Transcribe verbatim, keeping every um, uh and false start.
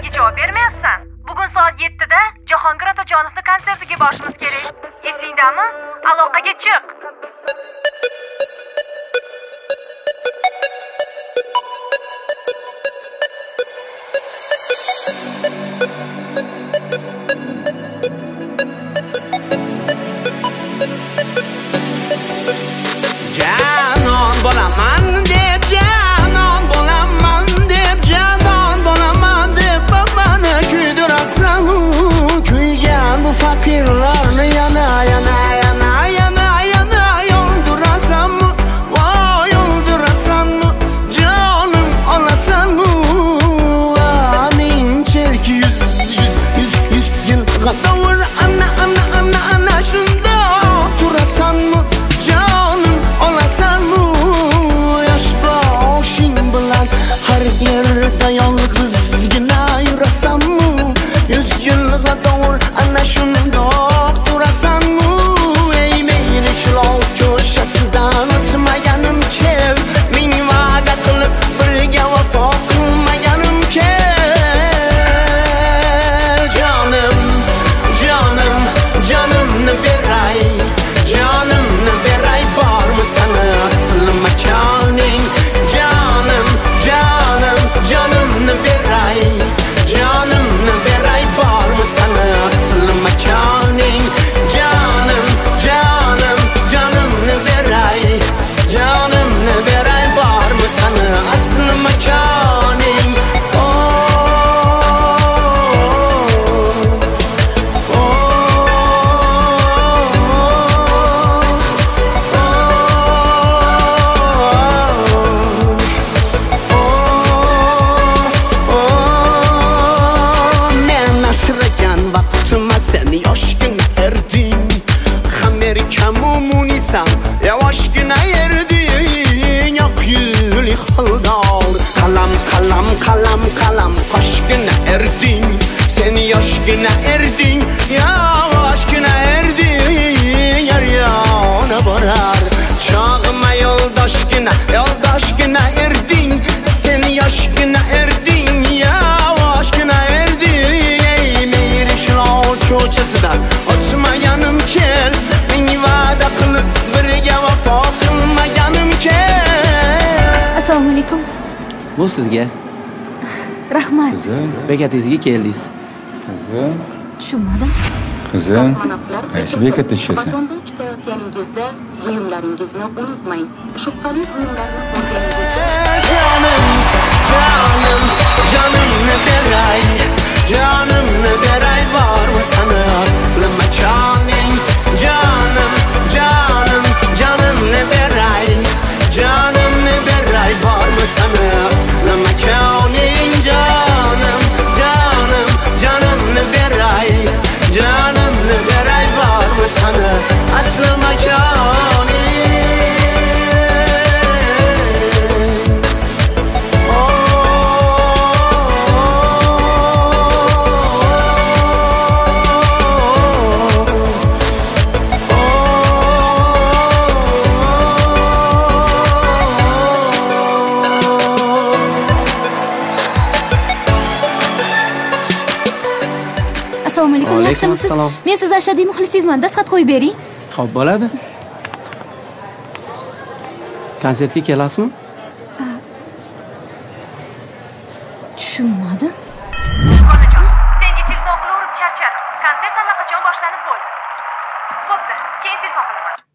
nimaga javob bermayapsan? Bugun soat yettida Jahongir Otajonovning konsertiga borishimiz kerak. Esingdami? Aloqaga chiq. Canon bo'laman deb, canon bo'laman deb, canon bo'laman deb mani kuydirasan. Kuygan bu fakirlarni yana yana yana yana yana yoldirasanmi? Voy yoldirasanmi? Jonim olasanmi? Amin cherki yuz yuz yuz yuz yil qadavr ana ana ana ana shunda turasanmi? Jonim olasanmi? Yosh boshing bilan har yerda yolg'izgina yurasanmi? Yuz yilga doğru ana shundoq turasanmi? Ey meni qilov ko'shasidan o'tmaganim kel, ming va'da qilib birga vafo qilmaganim kel. Jonim, jonim, jonimni beray, jonimni beray, bormi sana asl makoning? Jonim, jonim, jonimni beray, jonimni beray, bormi sana asl makoning? Jonim, jonim, jonimni beray, jonimni beray, bormi sana asl makoning? Oh, oh, men asragan vaqtima sen yoshgina erding, Amerikamu munisam yavaşgina erding. Oq yuli xoldor qalam qalam qalam qalam qoshgina erding, sen yoshgina erding, yavaşgina erding. Yar yana borar chog'ima yo'ldoshgina yo'ldoshgina erding, sen yoshgina erding, yavaşgina erding. Ey meyri shilov ko'chasidan o'tmaganim kel, ming va'da qilib birga vafo qilmaganim kel. Assalomu alaykum. Bu sizga. Rahmat. Qizim, Bekatingizga keldingiz. qizim, Tushunmadim. qizim. Qaysi bekatda tushasan? Vagondan chiqayotganingizda buyumlaringizni unutmang. Shubhali buyumlarni ko'rganingizda Canım, canım, canımni beray, canımni beray, bormi sana asl makoning? Canım, canım, canımni beray, canımni beray, bormi sana asl makoning? Canım, canım, canımni beray, canımni beray, bormi sana asl makoning? Assalomu alaykum. Alaykum Yaxshimisiz? assalom. Men siz ashaddiy muxlisingizman. Dastxat qo'yib bering. Xo'p, bo'ladi. Konsertga kelasizmi? Tushunmadim. Onajon, senga telefon qilib charchadim. Konsert allaqachon boshlanib bo'ldi. Bo'pti, keyin telefon qilaman.